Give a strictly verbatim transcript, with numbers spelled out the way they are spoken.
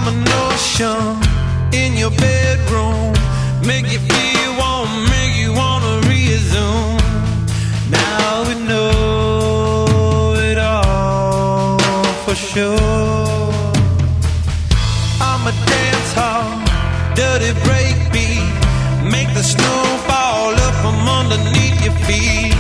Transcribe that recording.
an ocean in your bedroom, make you feel warm, make you wanna resume. Now we know it all for sure. I'm a dance hall, dirty breakbeat, make the snow fall up from underneath your feet.